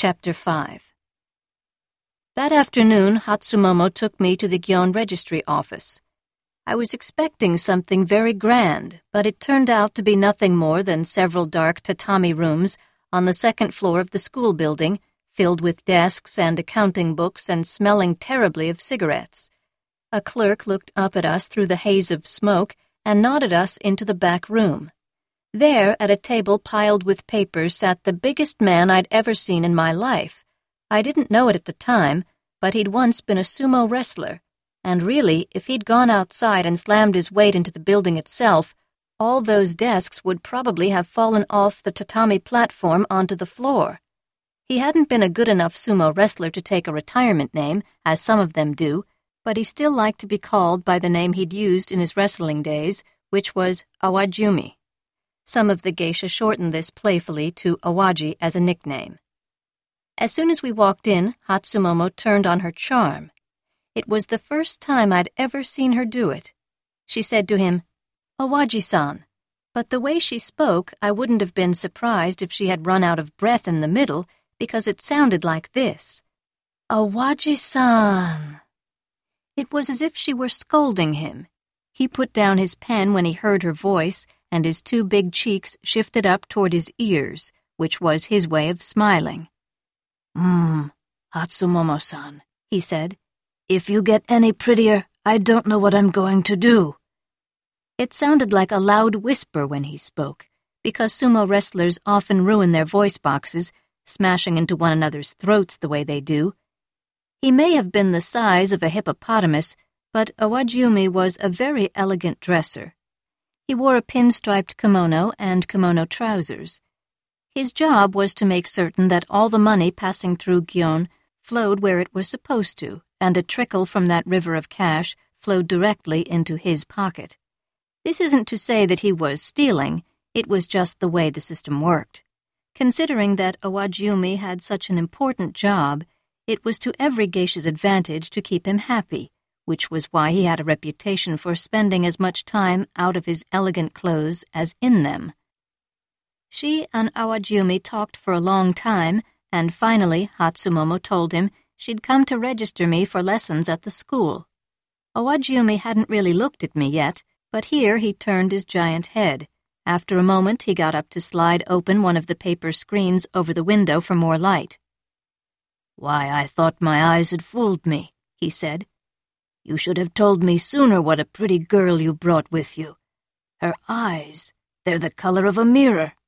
Chapter 5. That afternoon, Hatsumomo took me to the Gion registry office. I was expecting something very grand, but it turned out to be nothing more than several dark tatami rooms on the second floor of the school building, filled with desks and accounting books and smelling terribly of cigarettes. A clerk looked up at us through the haze of smoke and nodded us into the back room. There, at a table piled with papers, sat the biggest man I'd ever seen in my life. I didn't know it at the time, but he'd once been a sumo wrestler, and really, if he'd gone outside and slammed his weight into the building itself, all those desks would probably have fallen off the tatami platform onto the floor. He hadn't been a good enough sumo wrestler to take a retirement name, as some of them do, but he still liked to be called by the name he'd used in his wrestling days, which was Awajumi. Some of the geisha shortened this playfully to Awaji as a nickname. As soon as we walked in, Hatsumomo turned on her charm. It was the first time I'd ever seen her do it. She said to him, "Awaji-san," but the way she spoke, I wouldn't have been surprised if she had run out of breath in the middle, because it sounded like this. "Awaji-san." It was as if she were scolding him. He put down his pen when he heard her voice, and his two big cheeks shifted up toward his ears, which was his way of smiling. "Hatsumomo-san," he said. "If you get any prettier, I don't know what I'm going to do." It sounded like a loud whisper when he spoke, because sumo wrestlers often ruin their voice boxes, smashing into one another's throats the way they do. He may have been the size of a hippopotamus, but Awajumi was a very elegant dresser. He wore a pinstriped kimono and kimono trousers. His job was to make certain that all the money passing through Gion flowed where it was supposed to, and a trickle from that river of cash flowed directly into his pocket. This isn't to say that he was stealing, it was just the way the system worked. Considering that Awajumi had such an important job, it was to every geisha's advantage to keep him happy, which was why he had a reputation for spending as much time out of his elegant clothes as in them. She and Awajumi talked for a long time, and finally Hatsumomo told him she'd come to register me for lessons at the school. Awajumi hadn't really looked at me yet, but here he turned his giant head. After a moment he got up to slide open one of the paper screens over the window for more light. "Why, I thought my eyes had fooled me," he said. "You should have told me sooner what a pretty girl you brought with you. Her eyes, they're the color of a mirror."